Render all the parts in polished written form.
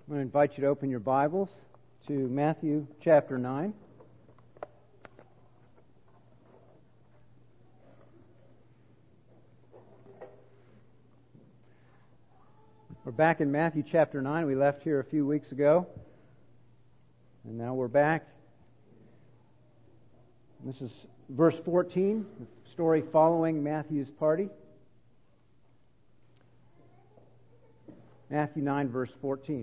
I'm going to invite you to open your Bibles to Matthew chapter 9. We're back in Matthew chapter 9. We left here a few weeks ago, and now we're back. This is verse 14, the story following Matthew's party. Matthew 9, verse 14.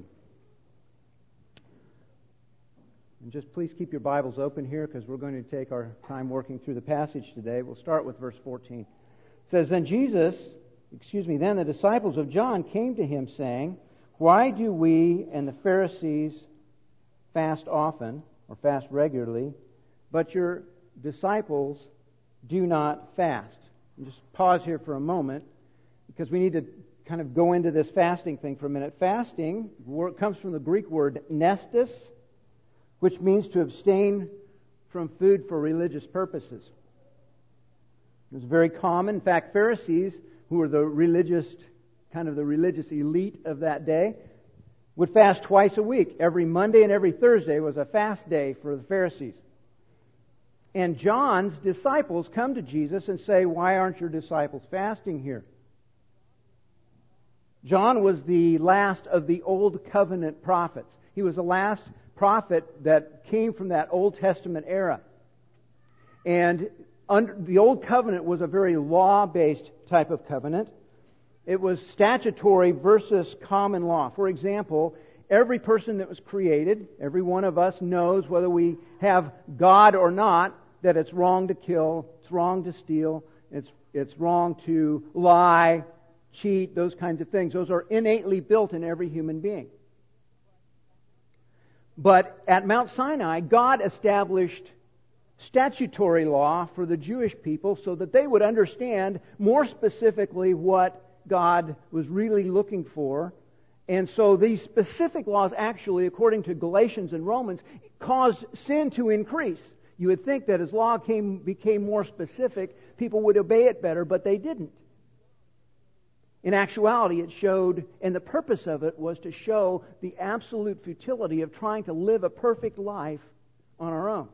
And just please keep your Bibles open here because we're going to take our time working through the passage today. We'll start with verse 14. It says, Then the disciples of John came to him saying, Why do we and the Pharisees fast often, or fast regularly, but your disciples do not fast? And just pause here for a moment because we need to kind of go into this fasting thing for a minute. Fasting comes from the Greek word nestis, which means to abstain from food for religious purposes. It was very common. In fact, Pharisees, who were the religious elite of that day, would fast twice a week. Every Monday and every Thursday was a fast day for the Pharisees. And John's disciples come to Jesus and say, Why aren't your disciples fasting here? John was the last of the Old Covenant prophets. He was the last prophet that came from that Old Testament era. And the Old Covenant was a very law-based type of covenant. It was statutory versus common law. For example, every person that was created, every one of us knows, whether we have God or not, that it's wrong to kill, it's wrong to steal, it's wrong to lie, cheat, those kinds of things. Those are innately built in every human being. But at Mount Sinai, God established statutory law for the Jewish people so that they would understand more specifically what God was really looking for. And so these specific laws actually, according to Galatians and Romans, caused sin to increase. You would think that as law became more specific, people would obey it better, but they didn't. In actuality, it showed, and the purpose of it was to show the absolute futility of trying to live a perfect life on our own.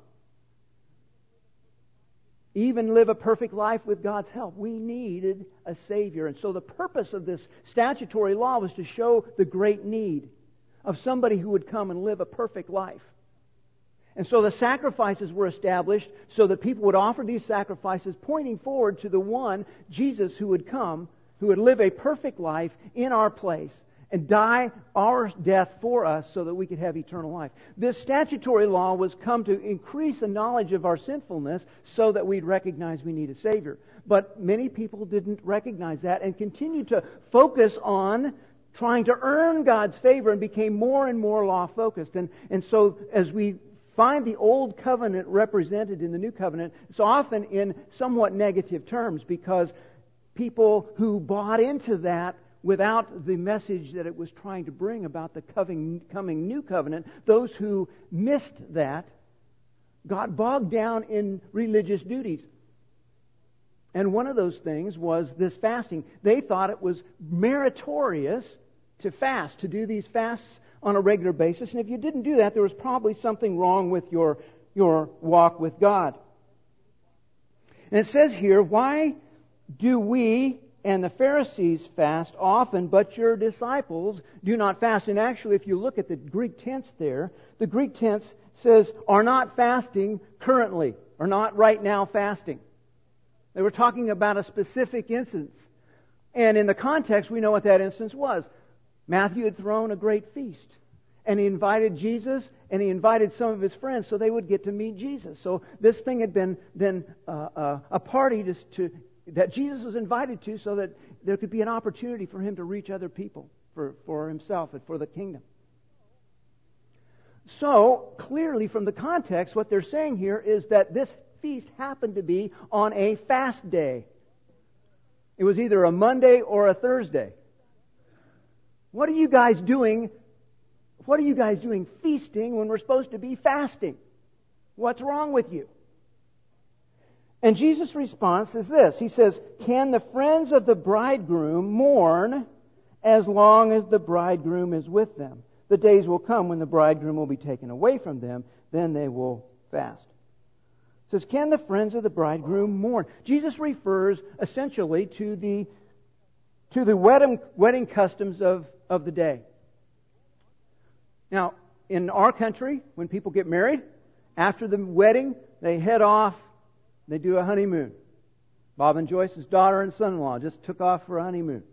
Even live a perfect life with God's help. We needed a Savior. And so the purpose of this statutory law was to show the great need of somebody who would come and live a perfect life. And so the sacrifices were established so that people would offer these sacrifices pointing forward to the one, Jesus, who would come, who would live a perfect life in our place and die our death for us so that we could have eternal life. This statutory law was come to increase the knowledge of our sinfulness so that we'd recognize we need a Savior. But many people didn't recognize that and continued to focus on trying to earn God's favor and became more and more law-focused. And so as we find the Old Covenant represented in the New Covenant, it's often in somewhat negative terms because people who bought into that without the message that it was trying to bring about the coming New Covenant, those who missed that got bogged down in religious duties. And one of those things was this fasting. They thought it was meritorious to fast, to do these fasts on a regular basis. And if you didn't do that, there was probably something wrong with your walk with God. And it says here, Why do we and the Pharisees fast often, but your disciples do not fast? And actually, if you look at the Greek tense there, the Greek tense says, are not fasting currently, or not right now fasting. They were talking about a specific instance. And in the context, we know what that instance was. Matthew had thrown a great feast. And he invited Jesus, and he invited some of his friends so they would get to meet Jesus. So this thing had been then a party that Jesus was invited to so that there could be an opportunity for him to reach other people for himself and for the kingdom. So, clearly from the context, what they're saying here is that this feast happened to be on a fast day. It was either a Monday or a Thursday. What are you guys doing? What are you guys doing feasting when we're supposed to be fasting? What's wrong with you? And Jesus' response is this. He says, Can the friends of the bridegroom mourn as long as the bridegroom is with them? the days will come when the bridegroom will be taken away from them. Then they will fast. It says, can the friends of the bridegroom mourn? Jesus refers essentially to the wedding customs of the day. Now, in our country, when people get married, after the wedding, they head off, they do a honeymoon. Bob and Joyce's daughter and son-in-law just took off for a honeymoon.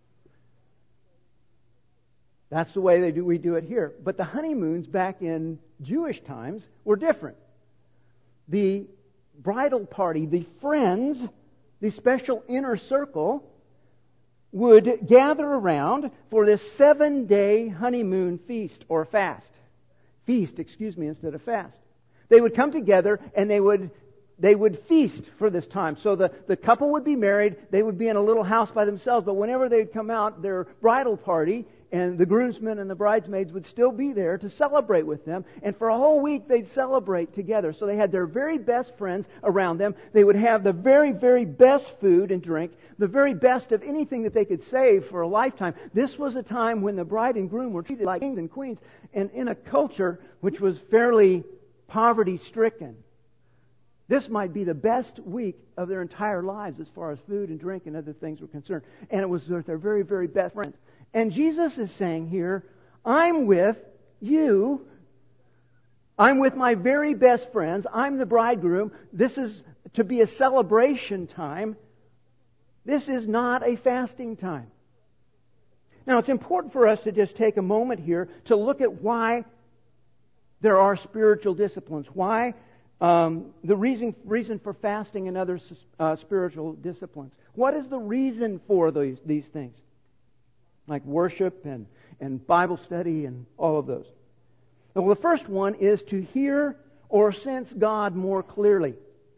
That's the way we do it here. But the honeymoons back in Jewish times were different. The bridal party, the friends, the special inner circle, would gather around for this 7-day honeymoon feast or fast. Feast, instead of fast. They would come together and they would feast for this time. So the couple would be married, they would be in a little house by themselves, but whenever they'd come out, their bridal party and the groomsmen and the bridesmaids would still be there to celebrate with them. And for a whole week, they'd celebrate together. So they had their very best friends around them. They would have the very, very best food and drink, the very best of anything that they could save for a lifetime. This was a time when the bride and groom were treated like kings and queens, and in a culture which was fairly poverty-stricken. This might be the best week of their entire lives as far as food and drink and other things were concerned. And it was with their very, very best friends. And Jesus is saying here, I'm with you. I'm with my very best friends. I'm the bridegroom. This is to be a celebration time. This is not a fasting time. Now, it's important for us to just take a moment here to look at why there are spiritual disciplines. Why the reason for fasting and other spiritual disciplines. What is the reason for these things? Like worship and Bible study and all of those. Well, the first one is to hear or sense God more clearly.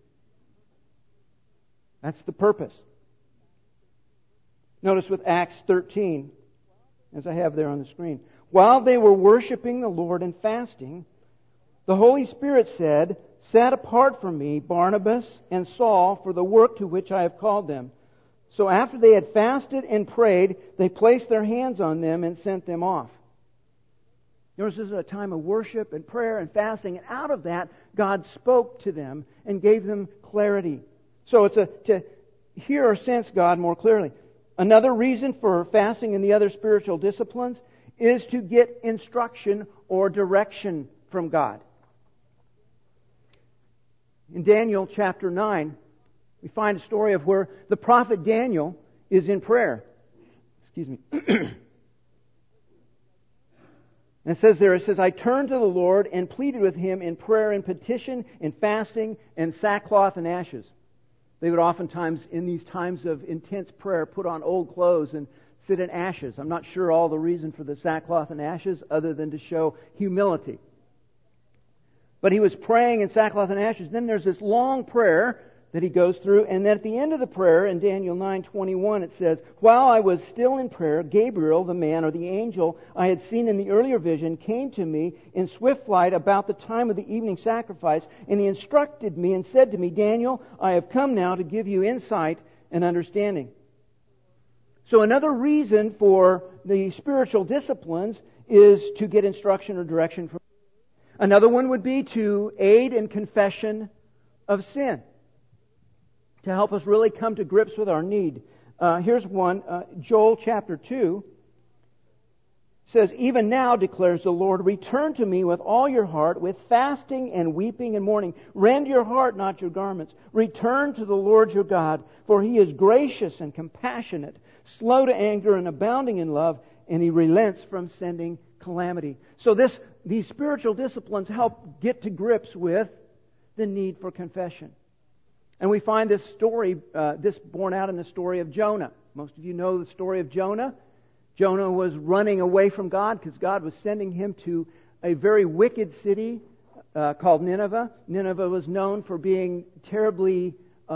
That's the purpose. Notice with Acts 13, as I have there on the screen. While they were worshiping the Lord and fasting, the Holy Spirit said, "Set apart for me Barnabas and Saul for the work to which I have called them." So after they had fasted and prayed, they placed their hands on them and sent them off. This is a time of worship and prayer and fasting, and out of that, God spoke to them and gave them clarity. So it's to hear or sense God more clearly. Another reason for fasting and the other spiritual disciplines is to get instruction or direction from God. In Daniel chapter 9, we find a story of where the prophet Daniel is in prayer. Excuse me. And it says, I turned to the Lord and pleaded with Him in prayer and petition and fasting and sackcloth and ashes. They would oftentimes, in these times of intense prayer, put on old clothes and sit in ashes. I'm not sure all the reason for the sackcloth and ashes other than to show humility. But he was praying in sackcloth and ashes. Then there's this long prayer that he goes through, and then at the end of the prayer, in Daniel 9:21, it says, while I was still in prayer, Gabriel, the man or the angel I had seen in the earlier vision, came to me in swift flight about the time of the evening sacrifice, and he instructed me and said to me, Daniel, I have come now to give you insight and understanding. So another reason for the spiritual disciplines is to get instruction or direction from God. Another one would be to aid in confession of sin, to help us really come to grips with our need. Here's one, Joel chapter 2 says, even now, declares the Lord, return to me with all your heart, with fasting and weeping and mourning. Rend your heart, not your garments. Return to the Lord your God, for He is gracious and compassionate, slow to anger and abounding in love, and He relents from sending calamity. So these spiritual disciplines help get to grips with the need for confession. And we find this story, this borne out in the story of Jonah. Most of you know the story of Jonah. Jonah was running away from God because God was sending him to a very wicked city called Nineveh. Nineveh was known for being terribly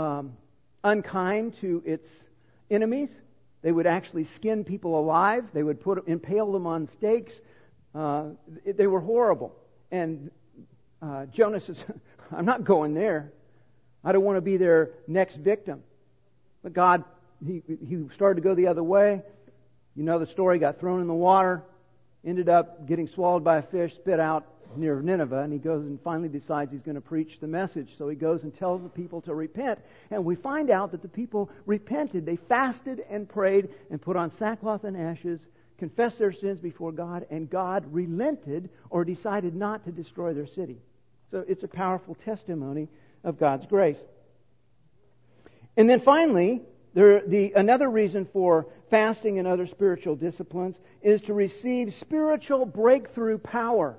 unkind to its enemies. They would actually skin people alive. They would impale them on stakes. They were horrible. And Jonah says, I'm not going there. I don't want to be their next victim. But God, he started to go the other way. You know the story, got thrown in the water. ended up getting swallowed by a fish, spit out near Nineveh, and he goes and finally decides he's going to preach the message. So he goes and tells the people to repent, and we find out that the people repented. They fasted and prayed and put on sackcloth and ashes, confessed their sins before God, and God relented or decided not to destroy their city. So it's a powerful testimony of God's grace. And then finally, another reason for fasting and other spiritual disciplines is to receive spiritual breakthrough power.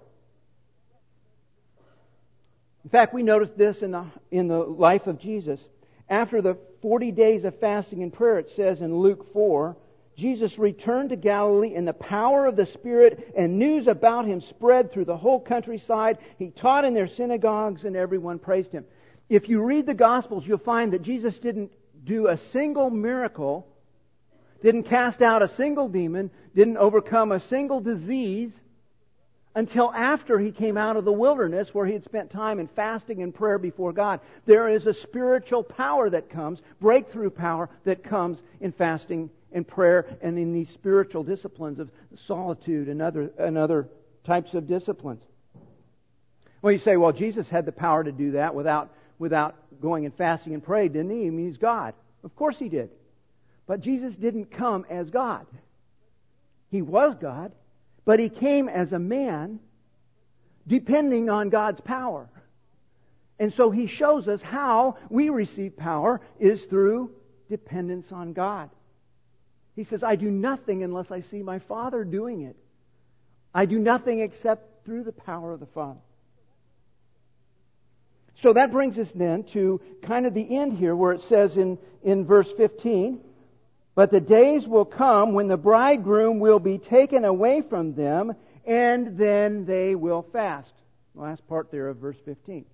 In fact, we notice this in the life of Jesus. After the 40 days of fasting and prayer, it says in Luke 4, Jesus returned to Galilee in the power of the Spirit, and news about Him spread through the whole countryside. He taught in their synagogues, and everyone praised Him. If you read the Gospels, you'll find that Jesus didn't do a single miracle, didn't cast out a single demon, didn't overcome a single disease until after He came out of the wilderness where He had spent time in fasting and prayer before God. There is a spiritual power that comes, breakthrough power that comes in fasting and prayer and in these spiritual disciplines of solitude and other types of disciplines. Well, you say, well, Jesus had the power to do that without going and fasting and praying, didn't He? I mean, He's God. Of course He did. But Jesus didn't come as God. He was God, but He came as a man depending on God's power. And so He shows us how we receive power is through dependence on God. He says, I do nothing unless I see my Father doing it. I do nothing except through the power of the Father. So that brings us then to kind of the end here where it says in verse 15, but the days will come when the bridegroom will be taken away from them, and then they will fast. The last part there of verse 15.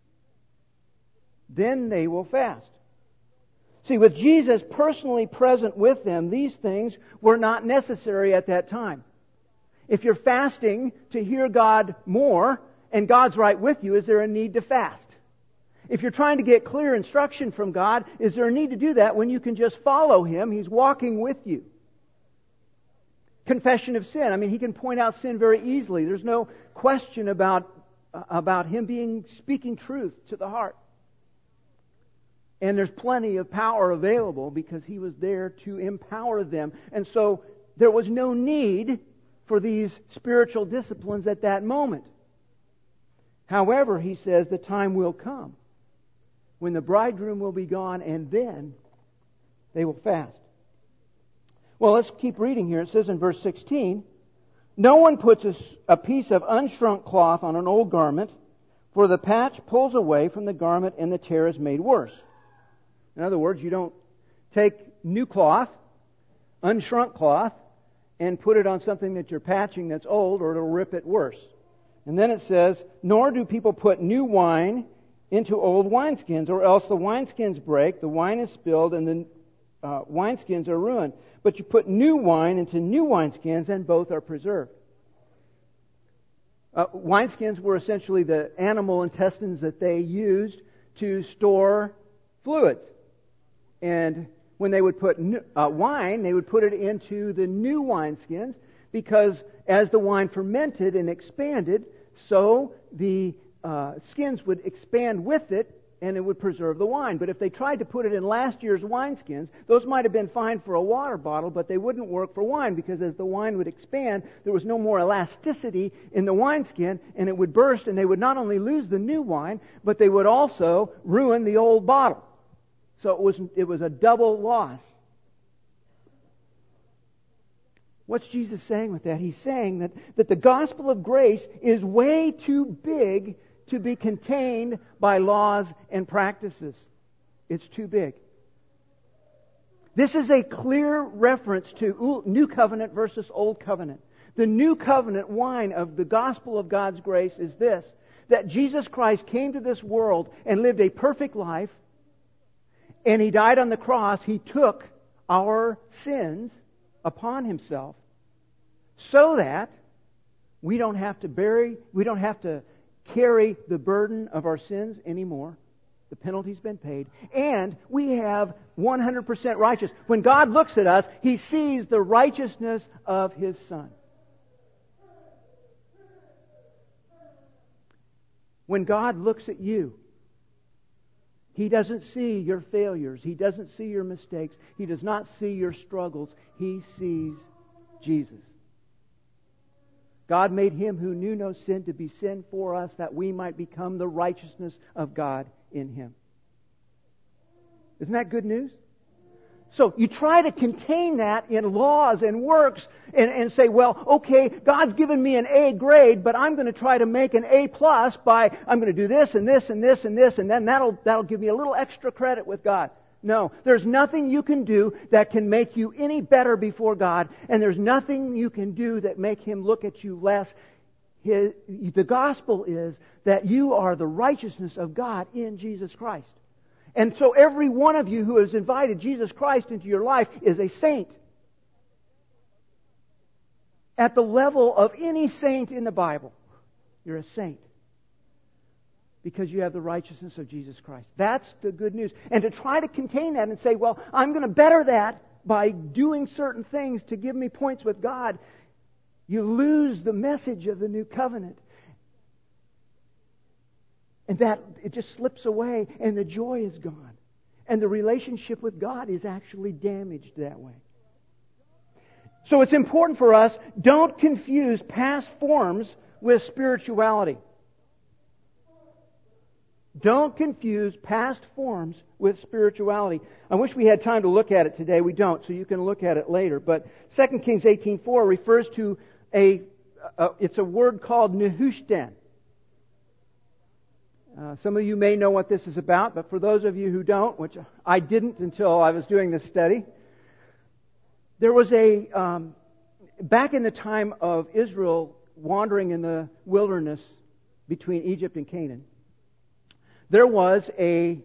Then they will fast. See, with Jesus personally present with them, these things were not necessary at that time. If you're fasting to hear God more, and God's right with you, is there a need to fast? If you're trying to get clear instruction from God, is there a need to do that when you can just follow Him? He's walking with you. Confession of sin. I mean, He can point out sin very easily. There's no question about Him speaking truth to the heart. And there's plenty of power available because He was there to empower them. And so there was no need for these spiritual disciplines at that moment. However, He says the time will come when the bridegroom will be gone, and then they will fast. Well, let's keep reading here. It says in verse 16, no one puts a piece of unshrunk cloth on an old garment, for the patch pulls away from the garment and the tear is made worse. In other words, you don't take new cloth, unshrunk cloth, and put it on something that you're patching that's old, or it'll rip it worse. And then it says, nor do people put new wine into old wineskins, or else the wineskins break, the wine is spilled, and the wineskins are ruined. But you put new wine into new wineskins, and both are preserved. Wineskins were essentially the animal intestines that they used to store fluids. And when they would put wine, they would put it into the new wineskins, because as the wine fermented and expanded, so the skins would expand with it, and it would preserve the wine. But if they tried to put it in last year's wineskins, those might have been fine for a water bottle, but they wouldn't work for wine, because as the wine would expand, there was no more elasticity in the wineskin, and it would burst, and they would not only lose the new wine, but they would also ruin the old bottle. So it was a double loss. What's Jesus saying with that? He's saying that the gospel of grace is way too big to be contained by laws and practices. It's too big. This is a clear reference to New Covenant versus Old Covenant. The New Covenant wine of the gospel of God's grace is this, that Jesus Christ came to this world and lived a perfect life, and He died on the cross. He took our sins upon Himself so that we don't have to carry the burden of our sins anymore. The penalty's been paid. And we have 100% righteous. When God looks at us, He sees the righteousness of His Son. When God looks at you, He doesn't see your failures. He doesn't see your mistakes. He does not see your struggles. He sees Jesus. God made Him who knew no sin to be sin for us, that we might become the righteousness of God in Him. Isn't that good news? So you try to contain that in laws and works and say, well, okay, God's given me an A grade, but I'm going to try to make an A plus by, I'm going to do this and this and this and this, and then that'll give me a little extra credit with God. No, there's nothing you can do that can make you any better before God, and there's nothing you can do that make Him look at you less. The gospel is that you are the righteousness of God in Jesus Christ. And so every one of you who has invited Jesus Christ into your life is a saint. At the level of any saint in the Bible, you're a saint. Because you have the righteousness of Jesus Christ. That's the good news. And to try to contain that and say, well, I'm going to better that by doing certain things to give me points with God, you lose the message of the new covenant. And that it just slips away and the joy is gone. And the relationship with God is actually damaged that way. So it's important for us, don't confuse past forms with spirituality. Don't confuse past forms with spirituality. I wish we had time to look at it today. We don't, so you can look at it later. But 2 Kings 18:4 refers to it's a word called Nehushtan. Some of you may know what this is about, but for those of you who don't, which I didn't until I was doing this study, there was back in the time of Israel wandering in the wilderness between Egypt and Canaan, there was a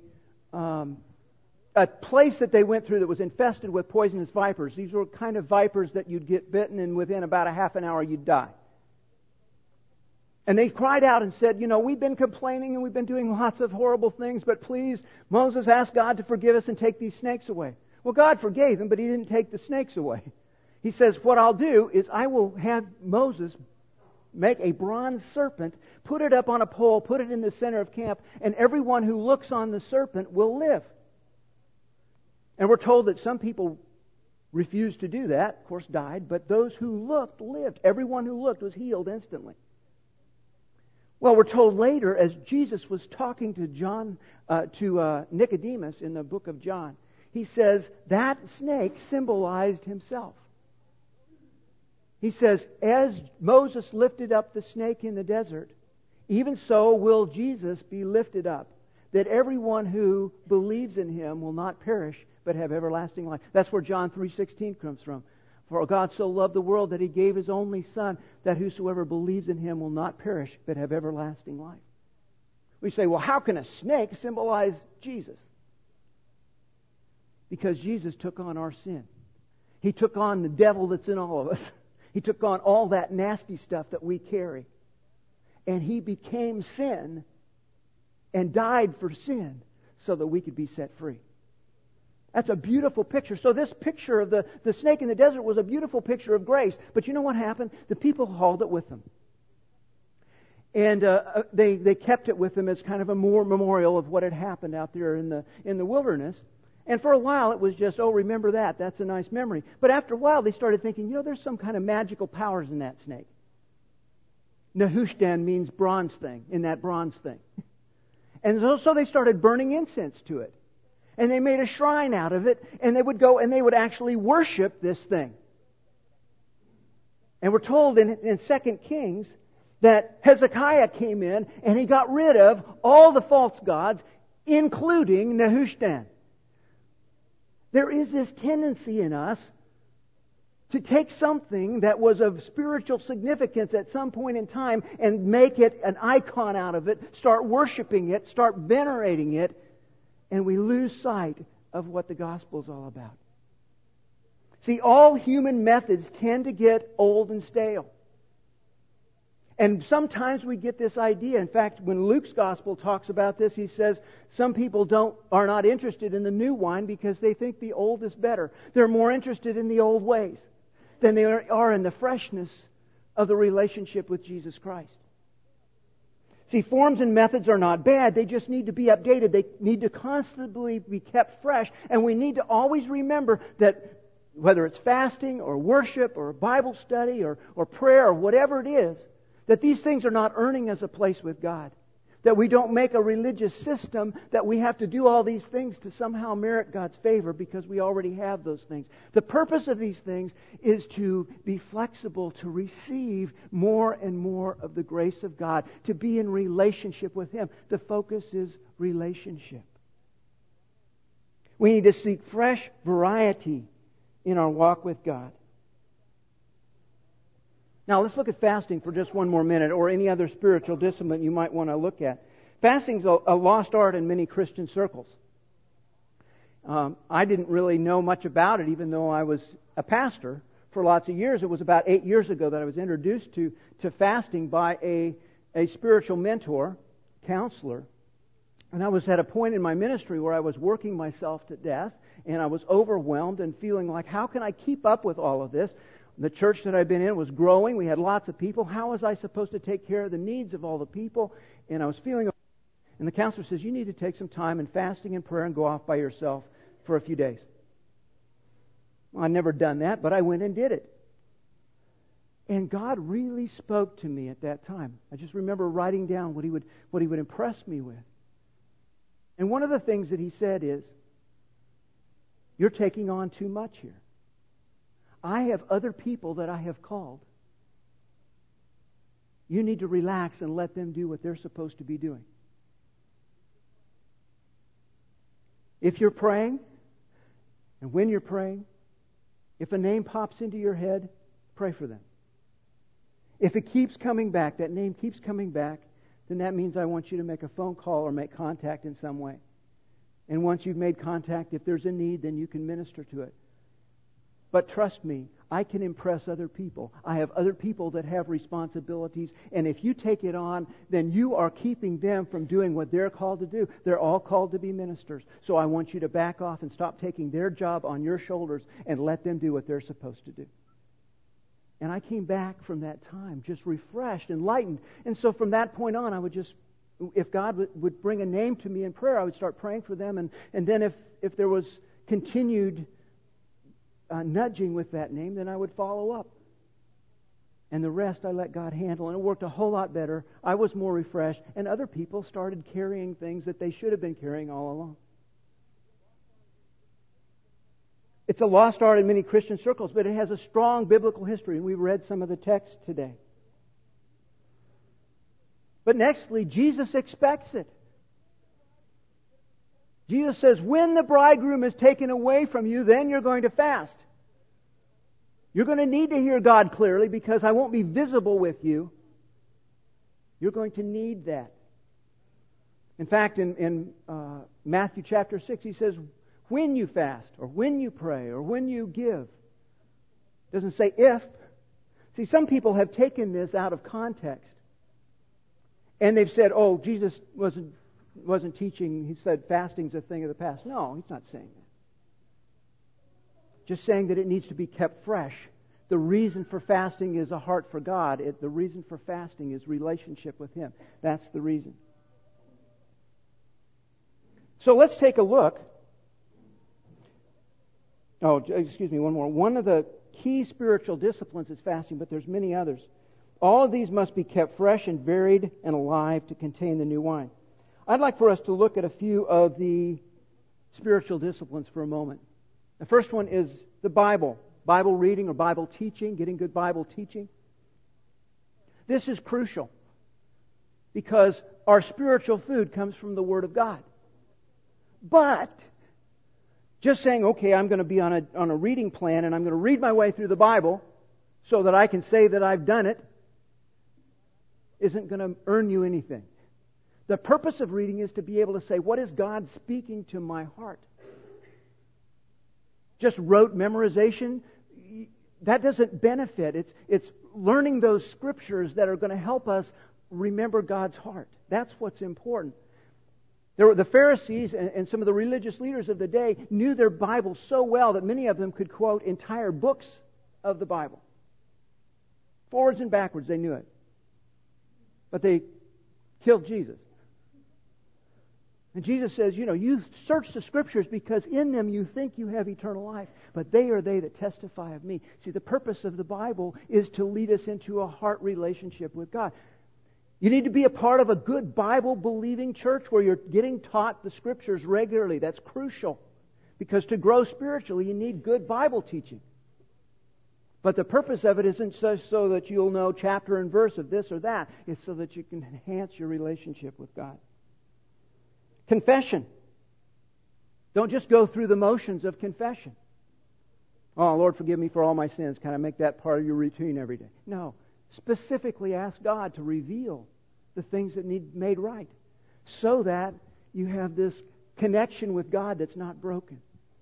place that they went through that was infested with poisonous vipers. These were kind of vipers that you'd get bitten and within about a half an hour you'd die. And they cried out and said, we've been complaining and we've been doing lots of horrible things, but please, Moses, ask God to forgive us and take these snakes away. Well, God forgave them, but He didn't take the snakes away. He says, what I'll do is I will have Moses make a bronze serpent, put it up on a pole, put it in the center of camp, and everyone who looks on the serpent will live. And we're told that some people refused to do that, of course died, but those who looked lived. Everyone who looked was healed instantly. Well, we're told later, as Jesus was talking to Nicodemus in the book of John, He says that snake symbolized Himself. He says, as Moses lifted up the snake in the desert, even so will Jesus be lifted up, that everyone who believes in Him will not perish, but have everlasting life. That's where John 3:16 comes from. For God so loved the world that He gave His only Son, that whosoever believes in Him will not perish, but have everlasting life. We say, well, how can a snake symbolize Jesus? Because Jesus took on our sin. He took on the devil that's in all of us. He took on all that nasty stuff that we carry. And He became sin and died for sin so that we could be set free. That's a beautiful picture. So this picture of the snake in the desert was a beautiful picture of grace. But you know what happened? The people hauled it with them. And they kept it with them as kind of a memorial of what had happened out there in the wilderness. And for a while it was just, oh, remember that. That's a nice memory. But after a while they started thinking, there's some kind of magical powers in that snake. Nehushtan means bronze thing, in that bronze thing. And so they started burning incense to it. And they made a shrine out of it, and they would go and they would actually worship this thing. And we're told in 2 Kings that Hezekiah came in and he got rid of all the false gods, including Nehushtan. There is this tendency in us to take something that was of spiritual significance at some point in time and make it an icon out of it, start worshiping it, start venerating it, and we lose sight of what the gospel is all about. See, all human methods tend to get old and stale. And sometimes we get this idea. In fact, when Luke's gospel talks about this, he says some people are not interested in the new wine because they think the old is better. They're more interested in the old ways than they are in the freshness of the relationship with Jesus Christ. See, forms and methods are not bad. They just need to be updated. They need to constantly be kept fresh. And we need to always remember that whether it's fasting or worship or Bible study or prayer or whatever it is, that these things are not earning us a place with God. That we don't make a religious system that we have to do all these things to somehow merit God's favor because we already have those things. The purpose of these things is to be flexible, to receive more and more of the grace of God, to be in relationship with Him. The focus is relationship. We need to seek fresh variety in our walk with God. Now, let's look at fasting for just one more minute, or any other spiritual discipline you might want to look at. Fasting's a lost art in many Christian circles. I didn't really know much about it, even though I was a pastor for lots of years. It was about 8 years ago that I was introduced to fasting by a spiritual mentor, counselor. And I was at a point in my ministry where I was working myself to death, and I was overwhelmed and feeling like, how can I keep up with all of this? The church that I'd been in was growing. We had lots of people. How was I supposed to take care of the needs of all the people? And I was feeling... And the counselor says, you need to take some time in fasting and prayer and go off by yourself for a few days. Well, I'd never done that, but I went and did it. And God really spoke to me at that time. I just remember writing down what He would impress me with. And one of the things that He said is, you're taking on too much here. I have other people that I have called. You need to relax and let them do what they're supposed to be doing. If you're praying, and when you're praying, if a name pops into your head, pray for them. If it keeps coming back, that name keeps coming back, then that means I want you to make a phone call or make contact in some way. And once you've made contact, if there's a need, then you can minister to it. But trust me, I can impress other people. I have other people that have responsibilities, and if you take it on, then you are keeping them from doing what they're called to do. They're all called to be ministers. So I want you to back off and stop taking their job on your shoulders and let them do what they're supposed to do. And I came back from that time just refreshed, enlightened. And so from that point on, I would just, if God would bring a name to me in prayer, I would start praying for them. And then if there was continued nudging with that name, then I would follow up. And the rest I let God handle. And it worked a whole lot better. I was more refreshed. And other people started carrying things that they should have been carrying all along. It's a lost art in many Christian circles, but it has a strong biblical history. And we read some of the text today. But nextly, Jesus expects it. Jesus says, when the bridegroom is taken away from you, then you're going to fast. You're going to need to hear God clearly because I won't be visible with you. You're going to need that. In fact, in Matthew chapter 6, He says, when you fast, or when you pray, or when you give. It doesn't say if. See, some people have taken this out of context. And they've said, oh, Jesus wasn't teaching, He said fasting's a thing of the past. No, He's not saying that. Just saying that it needs to be kept fresh. The reason for fasting is a heart for God. The reason for fasting is relationship with Him. That's the reason. So let's take a look. Oh, excuse me, one more. One of the key spiritual disciplines is fasting, but there's many others. All of these must be kept fresh and varied and alive to contain the new wine. I'd like for us to look at a few of the spiritual disciplines for a moment. The first one is the Bible. Bible reading or Bible teaching, getting good Bible teaching. This is crucial because our spiritual food comes from the Word of God. But just saying, okay, I'm going to be on a reading plan and I'm going to read my way through the Bible so that I can say that I've done it isn't going to earn you anything. The purpose of reading is to be able to say, what is God speaking to my heart? Just rote memorization, that doesn't benefit. It's learning those scriptures that are going to help us remember God's heart. That's what's important. The Pharisees and some of the religious leaders of the day knew their Bible so well that many of them could quote entire books of the Bible. Forwards and backwards, they knew it. But they killed Jesus. And Jesus says, you search the Scriptures because in them you think you have eternal life, but they are they that testify of me. See, the purpose of the Bible is to lead us into a heart relationship with God. You need to be a part of a good Bible-believing church where you're getting taught the Scriptures regularly. That's crucial. Because to grow spiritually, you need good Bible teaching. But the purpose of it isn't so that you'll know chapter and verse of this or that. It's so that you can enhance your relationship with God. Confession. Don't just go through the motions of confession. Oh, Lord, forgive me for all my sins. Kind of make that part of your routine every day. No. Specifically ask God to reveal the things that need made right so that you have this connection with God that's not broken.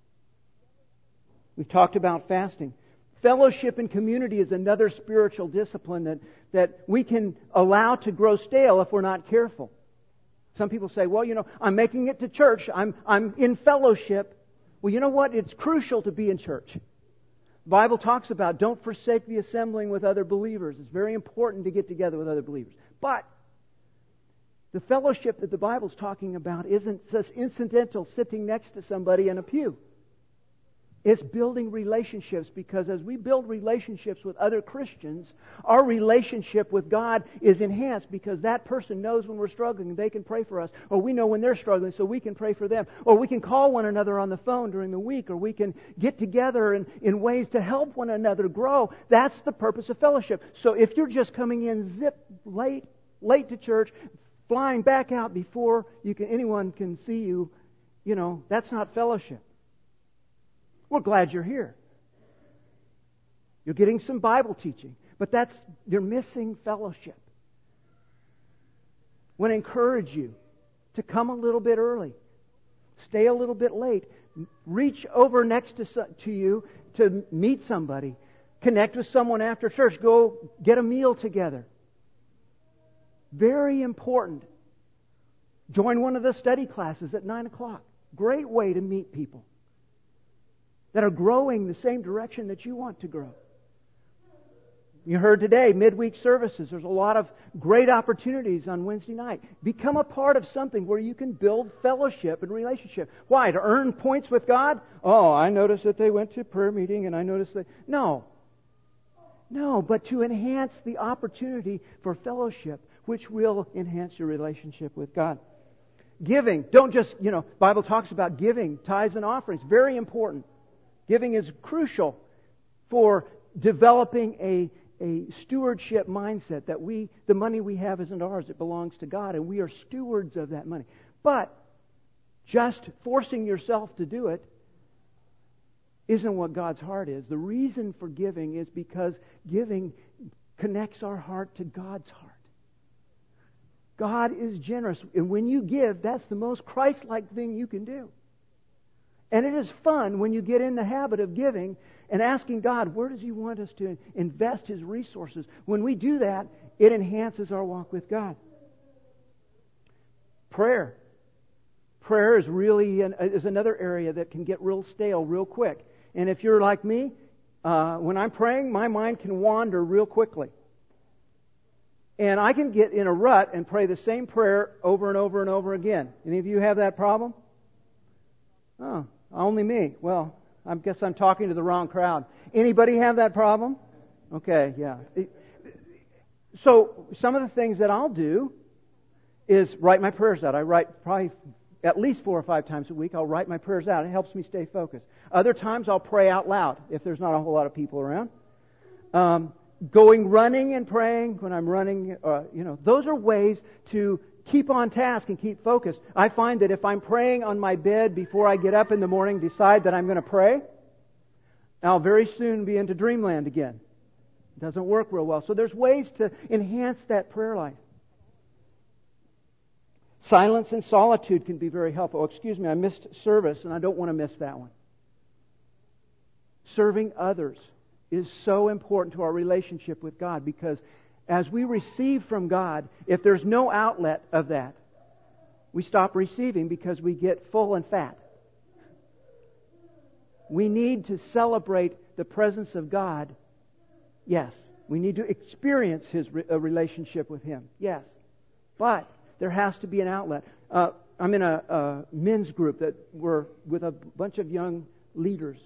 We've talked about fasting. Fellowship and community is another spiritual discipline that we can allow to grow stale if we're not careful. Some people say, well, I'm making it to church. I'm in fellowship. Well, you know what? It's crucial to be in church. The Bible talks about don't forsake the assembling with other believers. It's very important to get together with other believers. But the fellowship that the Bible's talking about isn't just incidental sitting next to somebody in a pew. It's building relationships, because as we build relationships with other Christians, our relationship with God is enhanced because that person knows when we're struggling and they can pray for us. Or we know when they're struggling so we can pray for them. Or we can call one another on the phone during the week. Or we can get together in ways to help one another grow. That's the purpose of fellowship. So if you're just coming in late to church, flying back out before anyone can see you, that's not fellowship. We're glad you're here. You're getting some Bible teaching, but you're missing fellowship. I want to encourage you to come a little bit early, stay a little bit late, reach over next to you to meet somebody, connect with someone after church, go get a meal together. Very important. Join one of the study classes at 9 o'clock. Great way to meet people that are growing the same direction that you want to grow. You heard today, midweek services. There's a lot of great opportunities on Wednesday night. Become a part of something where you can build fellowship and relationship. Why? To earn points with God? Oh, I noticed that they went to prayer meeting and I noticed that... No, but to enhance the opportunity for fellowship, which will enhance your relationship with God. Giving. Don't just, Bible talks about giving, tithes and offerings. Very important. Giving is crucial for developing a stewardship mindset that the money we have isn't ours, it belongs to God, and we are stewards of that money. But just forcing yourself to do it isn't what God's heart is. The reason for giving is because giving connects our heart to God's heart. God is generous, and when you give, that's the most Christ-like thing you can do. And it is fun when you get in the habit of giving and asking God, where does He want us to invest His resources? When we do that, it enhances our walk with God. Prayer. Prayer is really is another area that can get real stale real quick. And if you're like me, when I'm praying, my mind can wander real quickly. And I can get in a rut and pray the same prayer over and over and over again. Any of you have that problem? Oh, only me. Well, I guess I'm talking to the wrong crowd. Anybody have that problem? Okay, yeah. So some of the things that I'll do is write my prayers out. I write probably at least 4 or 5 times a week. I'll write my prayers out. It helps me stay focused. Other times I'll pray out loud if there's not a whole lot of people around. Going running and praying when I'm running, those are ways to keep on task and keep focused. I find that if I'm praying on my bed before I get up in the morning, decide that I'm going to pray, I'll very soon be into dreamland again. It doesn't work real well. So there's ways to enhance that prayer life. Silence and solitude can be very helpful. Oh, excuse me, I missed service and I don't want to miss that one. Serving others is so important to our relationship with God, because as we receive from God, if there's no outlet of that, we stop receiving because we get full and fat. We need to celebrate the presence of God. Yes. We need to experience His relationship with Him. Yes. But there has to be an outlet. I'm in a men's group that we're with a bunch of young leaders.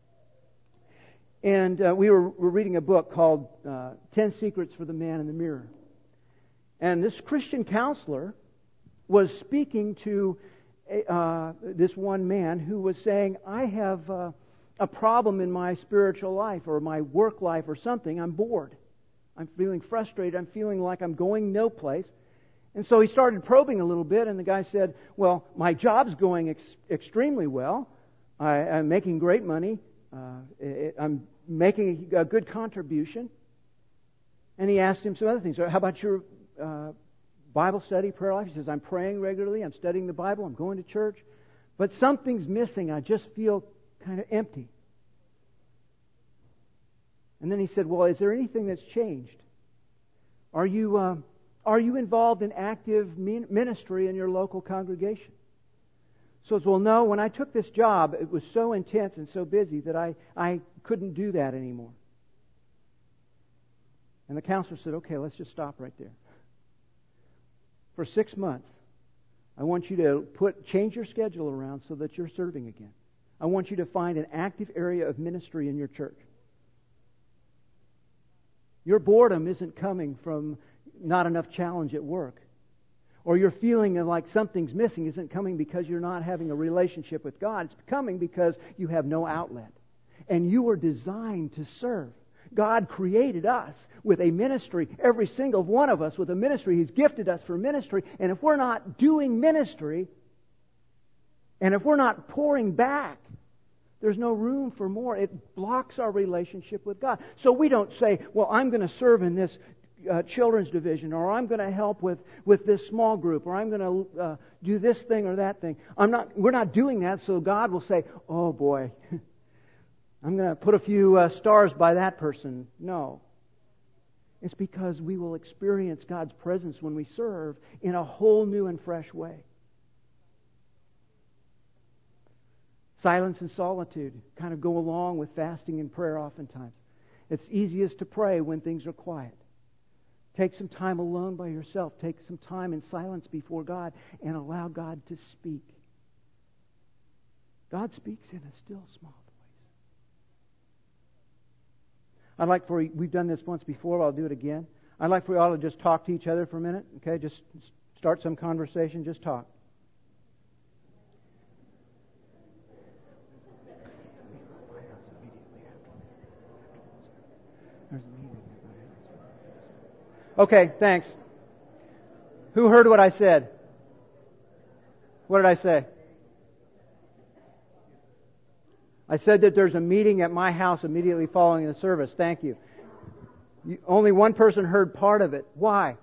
And we're reading a book called 10 Secrets for the Man in the Mirror. And this Christian counselor was speaking to this one man who was saying, I have a problem in my spiritual life or my work life or something. I'm bored. I'm feeling frustrated. I'm feeling like I'm going no place. And so he started probing a little bit, and the guy said, well, my job's going extremely well. I'm making great money. I'm making a good contribution. And he asked him some other things. How about your Bible study, prayer life? He says, I'm praying regularly. I'm studying the Bible. I'm going to church. But something's missing. I just feel kind of empty. And then he said, well, is there anything that's changed? Are you involved in active ministry in your local congregation? So it's, well, no, when I took this job, it was so intense and so busy that I couldn't do that anymore. And the counselor said, okay, let's just stop right there. For 6 months, I want you to change your schedule around so that you're serving again. I want you to find an active area of ministry in your church. Your boredom isn't coming from not enough challenge at work. Or your feeling of like something's missing isn't coming because you're not having a relationship with God. It's coming because you have no outlet. And you were designed to serve. God created us with a ministry, every single one of us with a ministry. He's gifted us for ministry. And if we're not doing ministry, and if we're not pouring back, there's no room for more. It blocks our relationship with God. So we don't say, well, I'm going to serve in this children's division, or I'm going to help with this small group, or I'm going to do this thing or that thing. We're not doing that, so God will say, oh boy, I'm going to put a few stars by that person. No. It's because we will experience God's presence when we serve in a whole new and fresh way. Silence and solitude kind of go along with fasting and prayer oftentimes. It's easiest to pray when things are quiet. Take some time alone by yourself. Take some time in silence before God and allow God to speak. God speaks in a still small voice. I'd like for you, we've done this once before, I'll do it again. I'd like for you all to just talk to each other for a minute. Okay, just start some conversation, just talk. Okay, thanks. Who heard what I said? What did I say? I said that there's a meeting at my house immediately following the service. Thank you. Only one person heard part of it. Why?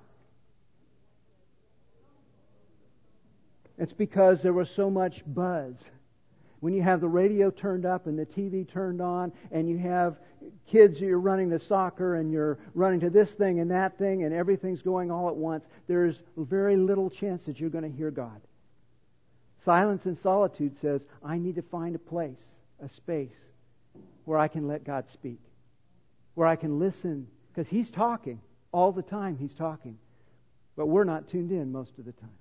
It's because there was so much buzz. When you have the radio turned up and the TV turned on, and you have kids, you're running to soccer and you're running to this thing and that thing, and everything's going all at once, there's very little chance that you're going to hear God. Silence and solitude says, I need to find a place, a space, where I can let God speak, where I can listen, because He's talking all the time. He's talking, but we're not tuned in most of the time.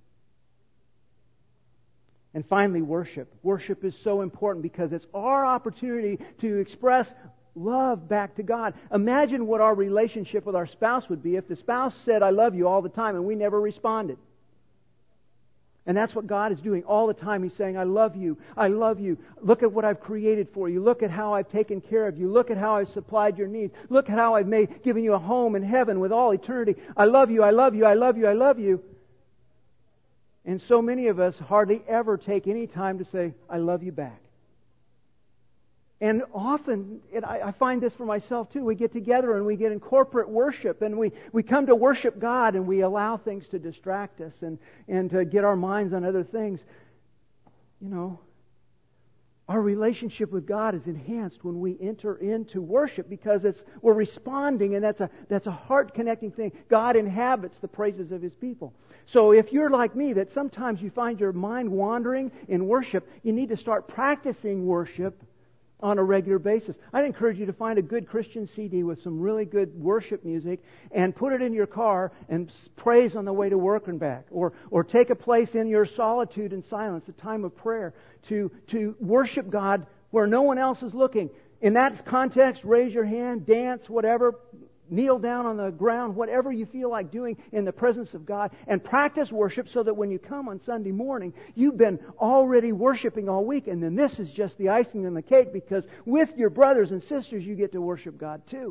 And finally, worship. Worship is so important because it's our opportunity to express love back to God. Imagine what our relationship with our spouse would be if the spouse said, I love you all the time, and we never responded. And that's what God is doing all the time. He's saying, I love you. I love you. Look at what I've created for you. Look at how I've taken care of you. Look at how I've supplied your needs. Look at how I've given you a home in heaven with all eternity. I love you. I love you. I love you. I love you. And so many of us hardly ever take any time to say, I love you back. And often, I find this for myself too, we get together and we get in corporate worship and we come to worship God and we allow things to distract us and to get our minds on other things. You know, our relationship with God is enhanced when we enter into worship because we're responding, and that's a heart-connecting thing. God inhabits the praises of His people. So if you're like me, that sometimes you find your mind wandering in worship, you need to start practicing worship on a regular basis. I'd encourage you to find a good Christian CD with some really good worship music and put it in your car and praise on the way to work and back. Or take a place in your solitude and silence, a time of prayer, to worship God where no one else is looking. In that context, raise your hand, dance, whatever, kneel down on the ground, whatever you feel like doing in the presence of God, and practice worship so that when you come on Sunday morning, you've been already worshiping all week, and then this is just the icing on the cake, because with your brothers and sisters, you get to worship God too.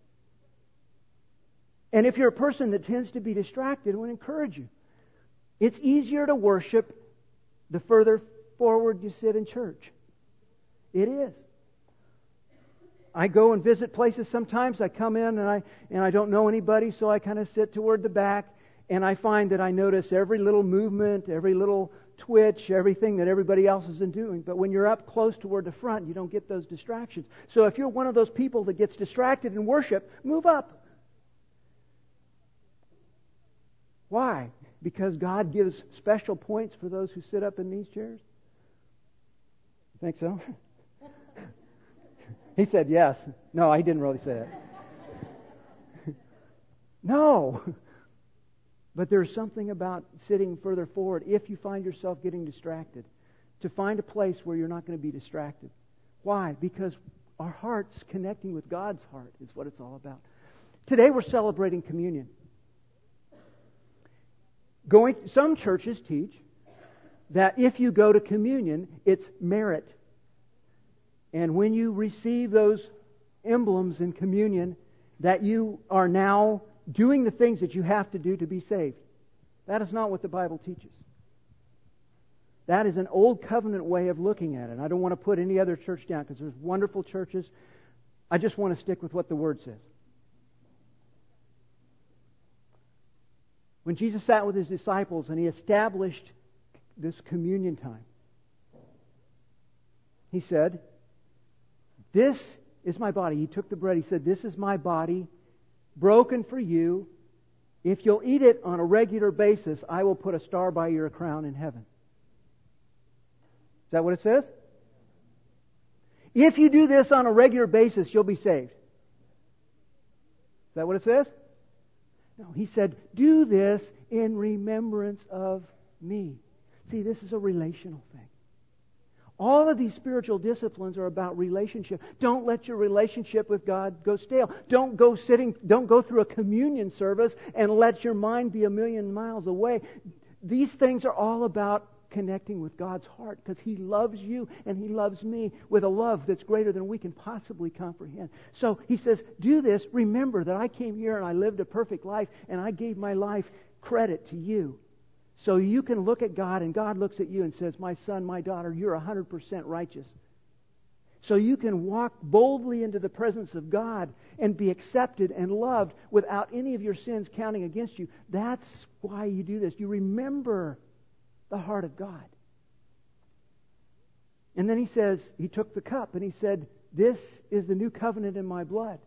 And if you're a person that tends to be distracted, I would encourage you. It's easier to worship the further forward you sit in church. It is. I go and visit places sometimes. I come in and I don't know anybody, so I kind of sit toward the back, and I find that I notice every little movement, every little twitch, everything that everybody else is doing. But when you're up close toward the front, you don't get those distractions. So if you're one of those people that gets distracted in worship, move up. Why? Because God gives special points for those who sit up in these chairs? Think so? He said yes. No, he didn't really say it. No. But there's something about sitting further forward, if you find yourself getting distracted, to find a place where you're not going to be distracted. Why? Because our heart's connecting with God's heart is what it's all about. Today we're celebrating communion. Some churches teach that if you go to communion, it's merit. And when you receive those emblems in communion, that you are now doing the things that you have to do to be saved. That is not what the Bible teaches. That is an old covenant way of looking at it. I don't want to put any other church down because there's wonderful churches. I just want to stick with what the Word says. When Jesus sat with His disciples and He established this communion time, He said, "This is my body." He took the bread. He said, "This is my body, broken for you. If you'll eat it on a regular basis, I will put a star by your crown in heaven." Is that what it says? If you do this on a regular basis, you'll be saved. Is that what it says? No, He said, "Do this in remembrance of me." See, this is a relational thing. All of these spiritual disciplines are about relationship. Don't let your relationship with God go stale. Don't go through a communion service and let your mind be a million miles away. These things are all about connecting with God's heart, because He loves you and He loves me with a love that's greater than we can possibly comprehend. So He says, do this. Remember that I came here and I lived a perfect life, and I gave my life credit to you. So you can look at God, and God looks at you and says, "My son, my daughter, you're 100% righteous." So you can walk boldly into the presence of God and be accepted and loved without any of your sins counting against you. That's why you do this. You remember the heart of God. And then He says, He took the cup and He said, "This is the new covenant in my blood.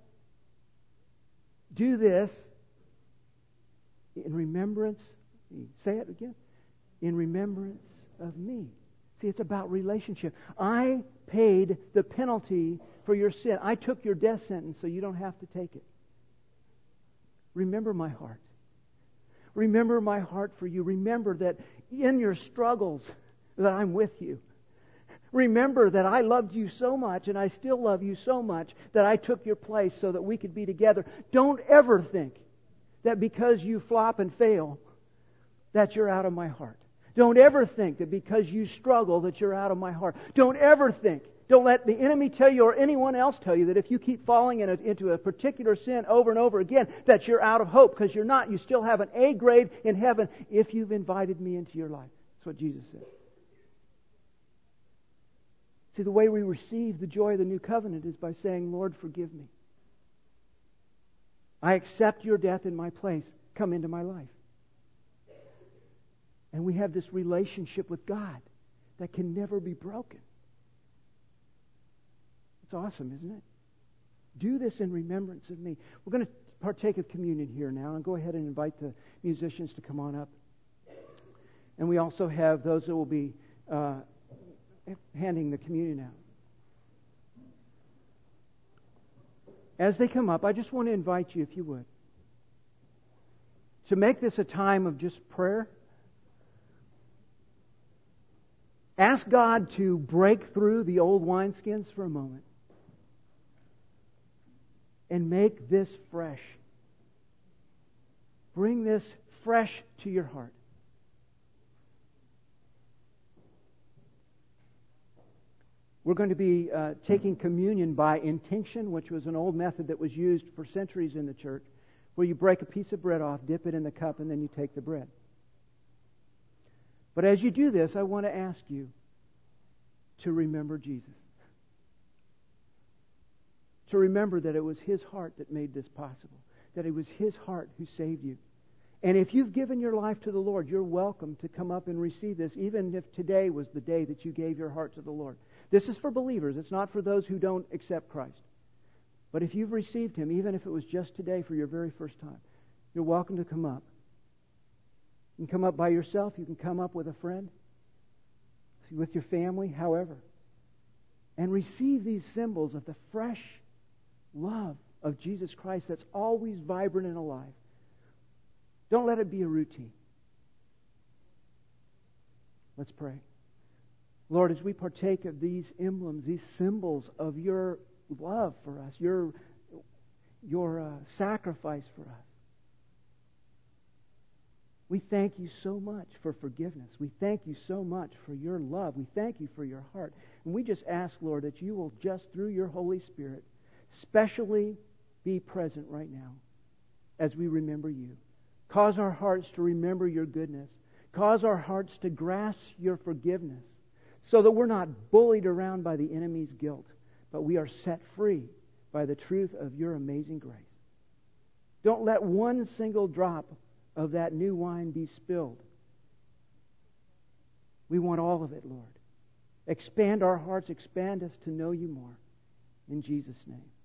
Do this in remembrance." Say it again. In remembrance of me. See, it's about relationship. I paid the penalty for your sin. I took your death sentence so you don't have to take it. Remember my heart. Remember my heart for you. Remember that in your struggles that I'm with you. Remember that I loved you so much, and I still love you so much, that I took your place so that we could be together. Don't ever think that because you flop and fail, that you're out of my heart. Don't ever think that because you struggle that you're out of my heart. Don't ever think. Don't let the enemy tell you or anyone else tell you that if you keep falling into a particular sin over and over again, that you're out of hope, because you're not. You still have an A grade in heaven if you've invited me into your life. That's what Jesus said. See, the way we receive the joy of the new covenant is by saying, "Lord, forgive me. I accept your death in my place. Come into my life." And we have this relationship with God that can never be broken. It's awesome, isn't it? Do this in remembrance of me. We're going to partake of communion here now, and go ahead and invite the musicians to come on up. And we also have those that will be handing the communion out. As they come up, I just want to invite you, if you would, to make this a time of just prayer. Ask God to break through the old wineskins for a moment and make this fresh. Bring this fresh to your heart. We're going to be taking communion by intinction, which was an old method that was used for centuries in the church, where you break a piece of bread off, dip it in the cup, and then you take the bread. But as you do this, I want to ask you to remember Jesus. To remember that it was His heart that made this possible. That it was His heart who saved you. And if you've given your life to the Lord, you're welcome to come up and receive this, even if today was the day that you gave your heart to the Lord. This is for believers. It's not for those who don't accept Christ. But if you've received Him, even if it was just today for your very first time, you're welcome to come up. You can come up by yourself. You can come up with a friend, with your family, however. And receive these symbols of the fresh love of Jesus Christ that's always vibrant and alive. Don't let it be a routine. Let's pray. Lord, as we partake of these emblems, these symbols of your love for us, your sacrifice for us, we thank you so much for forgiveness. We thank you so much for your love. We thank you for your heart. And we just ask, Lord, that you will just, through your Holy Spirit, specially be present right now as we remember you. Cause our hearts to remember your goodness. Cause our hearts to grasp your forgiveness, so that we're not bullied around by the enemy's guilt, but we are set free by the truth of your amazing grace. Don't let one single drop of that new wine be spilled. We want all of it, Lord. Expand our hearts, expand us to know you more. In Jesus' name.